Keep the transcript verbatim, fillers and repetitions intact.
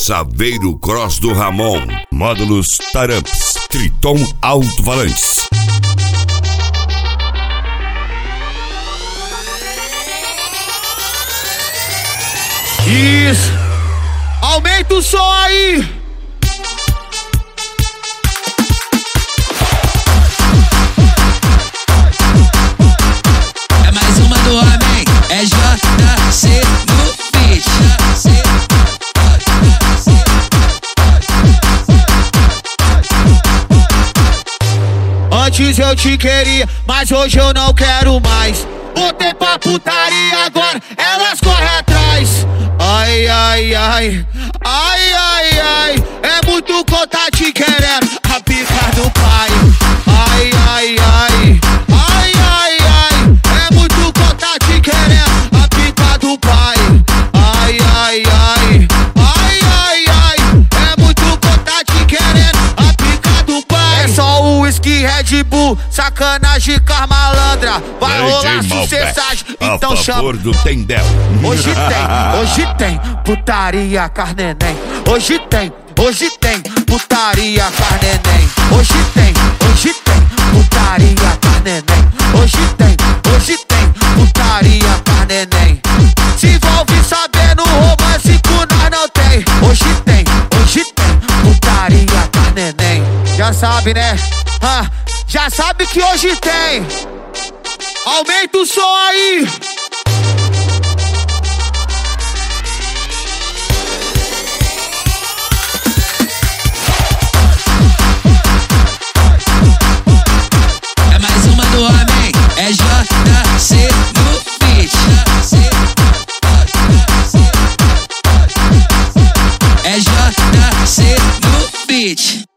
Saveiro Cross do Ramon. Módulos Taramps. Triton Alto-Falantes. Isso. Aumenta o som aí. É mais uma do homem, é J C no beat. Antes eu te queria, mas hoje eu não quero mais. Botei pra putaria, agora elas correm atrás. Ai, ai, ai, ai, ai, ai. É muito conta te querendo, a pica do pai. Ai, ai, ai, ai, ai, ai. É muito conta te querendo, a pica do pai. Ai, ai, ai, ai, ai, ai. É muito conta te querendo, a pica do pai. É só o whisky Red Bull, sacanagem com a malandra. Vai rolar sucessagem, então chama. Do Tendel. Hoje tem, hoje tem putaria carneném. Hoje tem, hoje tem putaria carneném. Hoje tem, hoje tem putaria carneném. Hoje tem, hoje tem putaria carneném. Se envolve sabendo romântico nós não tem. Hoje tem, hoje tem putaria carneném. Já sabe, né? Ah, já sabe que hoje tem. Aumenta o som aí. É mais uma do homem, é J C no beat. É J C no beat.